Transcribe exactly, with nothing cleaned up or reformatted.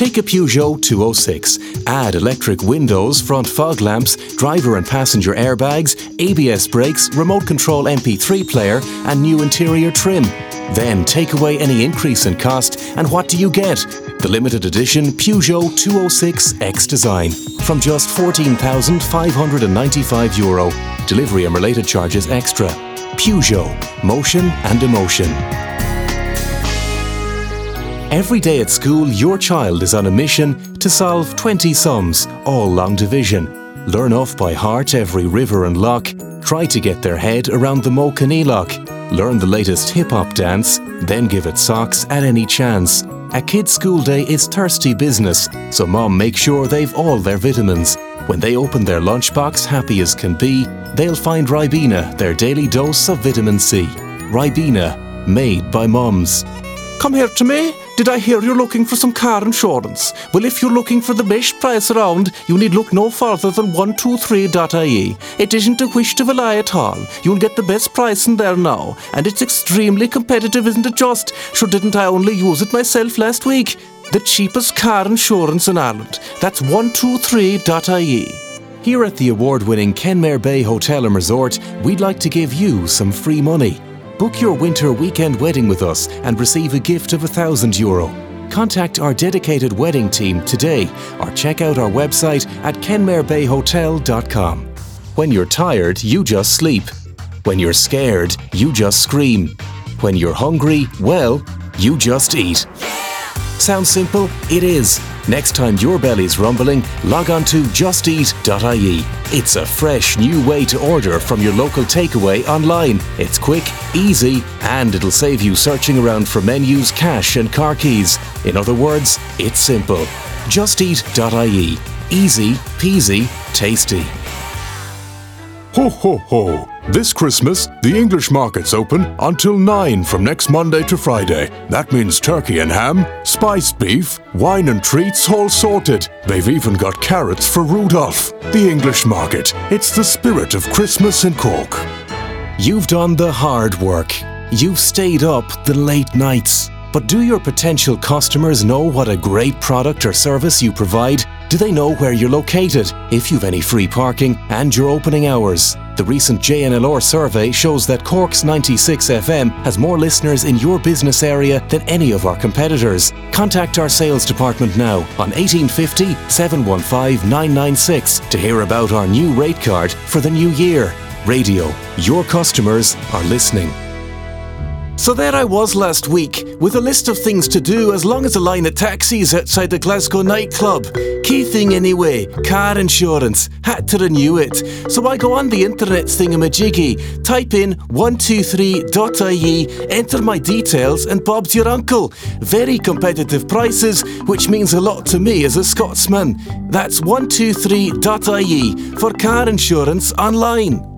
Take a Peugeot two oh six. Add electric windows, front fog lamps, driver and passenger airbags, A B S brakes, remote control M P three player and new interior trim. Then take away any increase in cost and what do you get? The limited edition Peugeot two oh six X Design from just fourteen thousand five hundred ninety-five euro. Delivery and related charges extra. Peugeot. Motion and emotion. Every day at school, your child is on a mission to solve twenty sums, all long division. Learn off by heart every river and loch. Try to get their head around the Mo Caneloch. Learn the latest hip-hop dance, then give it socks at any chance. A kid's school day is thirsty business, so mom makes sure they've all their vitamins. When they open their lunchbox happy as can be, they'll find Ribena, their daily dose of vitamin C. Ribena, made by mums. Come here to me. Did I hear you're looking for some car insurance? Well, if you're looking for the best price around, you need look no further than one two three dot I E. It isn't a wish to lie at all. You'll get the best price in there now. And it's extremely competitive, isn't it just? Sure, didn't I only use it myself last week? The cheapest car insurance in Ireland. That's one two three dot I E. Here at the award-winning Kenmare Bay Hotel and Resort, we'd like to give you some free money. Book your winter weekend wedding with us and receive a gift of one thousand euro. Contact our dedicated wedding team today or check out our website at kenmare bay hotel dot com. When you're tired, you just sleep. When you're scared, you just scream. When you're hungry, well, you just eat. Sounds simple? It is. Next time your belly's rumbling, log on to just eat dot I E. It's a fresh new way to order from your local takeaway online. It's quick, easy, and it'll save you searching around for menus, cash and car keys. In other words, it's simple. just eat dot I E. Easy, peasy, tasty. Ho ho ho! This Christmas, the English market's open until nine from next Monday to Friday. That means turkey and ham, spiced beef, wine and treats all sorted. They've even got carrots for Rudolph. The English market. It's the spirit of Christmas in Cork. You've done the hard work. You've stayed up the late nights. But do your potential customers know what a great product or service you provide? Do they know where you're located, if you've any free parking, and your opening hours? The recent J N L R survey shows that Cork's ninety-six F M has more listeners in your business area than any of our competitors. Contact our sales department now on eighteen fifty, seven one five, nine nine six to hear about our new rate card for the new year. Radio, your customers are listening. So there I was last week, with a list of things to do as long as a line of taxis outside the Glasgow nightclub. Key thing anyway, car insurance. Had to renew it. So I go on the internet thingamajiggy, type in one two three dot I E, enter my details and Bob's your uncle. Very competitive prices, which means a lot to me as a Scotsman. That's one two three dot I E for car insurance online.